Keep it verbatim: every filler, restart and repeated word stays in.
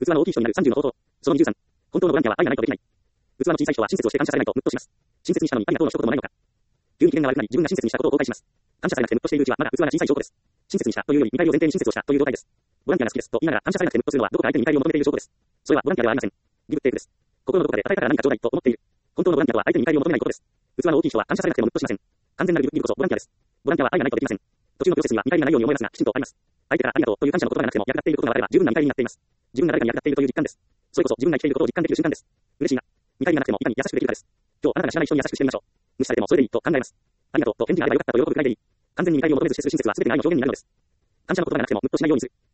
器の大きい人になるさんじゅうの方法。そのにじゅうさん。本当のボランティアは愛がないとできない。器の小さい人は親切をして感謝されないとムッとします。親切にしたのにありがとうの一言もないのか。急に機嫌が悪くなり自分が親切にしたことを後悔します。感謝されなくてムッとしているうちはまだ器が小さい証拠です。親切にしたというより見返りを前提に親切をしたという状態です。ボランティアが好きですと言いながら感謝されなくてムッとするのはどこか相手に見返りを求めている証拠です。それはボランティアではありません。ギブテークです。心のどこかで与えたから何かちょうだいと思っている。本当のボランティアは相手に見返りを求めないことです。器の大きい人は感謝されなくてもムッとしません。完全なるギブこそボランティアです。ボランティアは愛がないとできません。途中のプロセスには見返りがないように思えますが、きちんとあります。相手からありがとうという感謝の言葉がなくても役立っていることがあれば十分な見返りになっています。自分が誰かに役立っているという実感です。それこそ自分が生きていることを実感できる瞬間です。嬉しいな。見返りがなくてもいかに優しくできるかです。今日あなたが知らない人に優しくしてみましょう。無視されてもそれでいいと考えます。ありがとうと返事があればよかったと喜ぶくらいでいい。完全に見返りを求めず接する親切は全ての愛の表現になるのです。感謝の言葉がなくてもムッとしないようにする。